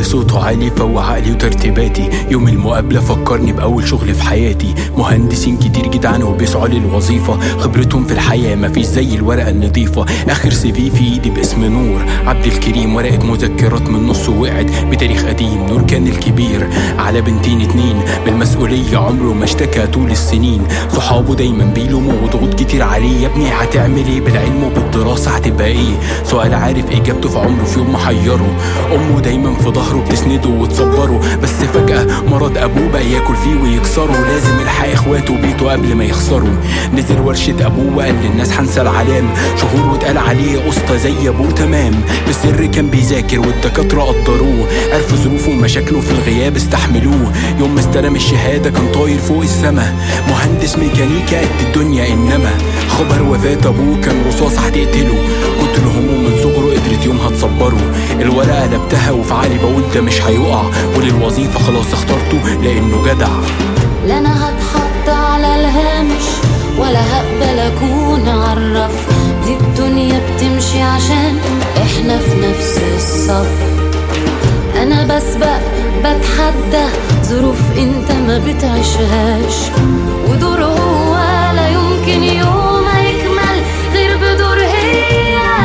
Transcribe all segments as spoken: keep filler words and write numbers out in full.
الاب صوته عالي فوق عقلي وترتيباتي. يوم المقابله فكرني باول شغل في حياتي. مهندسين كتير جدعان وبيسعوا للوظيفه، خبرتهم في الحياه مفيش زي الورقه النظيفه. اخر سي في في ايدي باسم نور عبد الكريم، ورقه مذكرات من نص وقعت بتاريخ قديم. نور كان الكبير على بنتين اتنين، بالمسؤوليه عمره ما اشتكى طول السنين. صحابه دايما بيلوموا وضغوط كتير عليه. يا ابني هتعمل ايه بالعلم وبالدراسه هتبقى ايه؟ سؤال عارف اجابته في عمره في يوم محيره. امه دايما في ظهره بتسنده وتصبره، بس فجاه مرض ابوه بقى ياكل فيه ويكسره. لازم يلحق اخواته وبيته قبل ما يخسروا. نزل ورشه ابوه وقال للناس هنسى العلام. شهور واتقال عليه اسطى زي ابوه تمام. بالسر كان بيذاكر والدكاتره قدروه، عرفوا ظروفه ومشاكله في الغياب استحملوه. يوم ما استلم الشهاده كان طاير فوق السما، مهندس ميكانيكا قد الدنيا. انما خبر وفاه ابوه كان رصاص هتقتله. كتر همه من صغره قدرت يومها تصبره. الورقه قلبتها وفي عقلي بقول ده مش هيقع، وللوظيفه خلاص اخترته لانه جدع. لا انا هتحط على الهامش ولا هقبل اكون عرف. دي الدنيا بتمشي عشان احنا في نفس الصف. انا بسبق بتحدى ظروف انت ما بتعيشهاش، ودور هو لا يمكن يوم هيكمل غير بدور هي.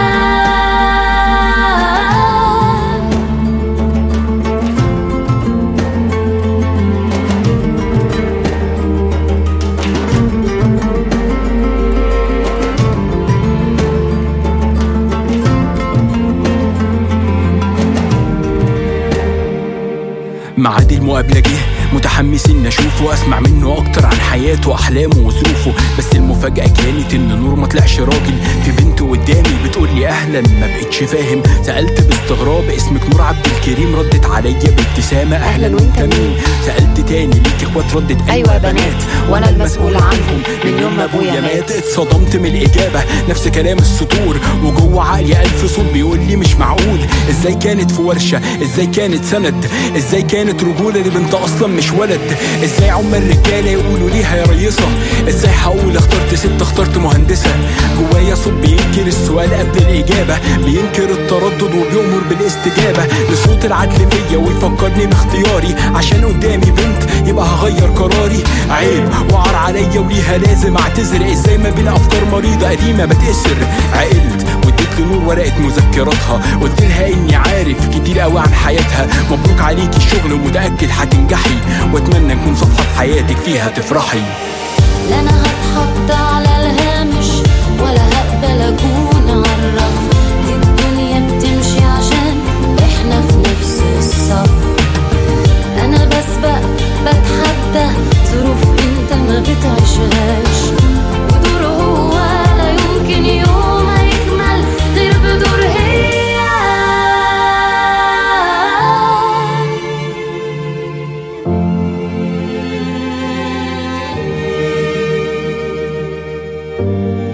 ميعاد المقابلة جه، متحمس اني اشوفه واسمع منه اكتر عن حياته واحلامه وظروفه. بس المفاجأة كانت ان نور ما طلعش راجل. في بنت قدامي بتقول لي اهلا، ما بقتش فاهم. سألت باستغراب اسمك نور عبد الكريم، ردت عليا بابتسامة اهلا وانت مين؟ سألت تاني ليك اخوات؟ ردت ايوه بنات وانا المسؤول عنهم من يوم ما ابويا مات. اتصدمت من الاجابة نفس كلام السطور، وجوه عقلي الف صوت بيقول لي مش معقول. ازاي كانت في ورشة؟ ازاي كانت سند؟ ازاي كانت رجولة لبنت اصلا مش ولد؟ ازاي عم الرجاله يقولوا ليها يا ريصه؟ ازاي هقول اخترت ست اخترت مهندسه؟ جوايا صوت بينكر السؤال قبل الاجابه، بينكر التردد وبيؤمر بالاستجابه لصوت العدل فيا ويفكرني باختياري. عشان قدامي بنت يبقى هغير قراري. عيب وعار عليا وليها لازم اعتذر. ازاي ما بين افكار مريضه قديمه بتأثر؟ عقلت واديت لنور ورقه مذكراتها، قلت لها اني عارف كتير قوي عن حياتها. مبروك عليكي الشغل ومتاكد هتنجحي، واتمنى نكون صفحه في حياتك فيها تفرحي. لا انا هتحط على الهامش ولا هقبل اكون عرف. دي الدنيا بتمشي عشان احنا في نفس الصف. انا بسبق بتحدى ظروف انت ما بتعيشهاش، ودور هو لا يمكن يوم هيكمل غير بدور هي. thank you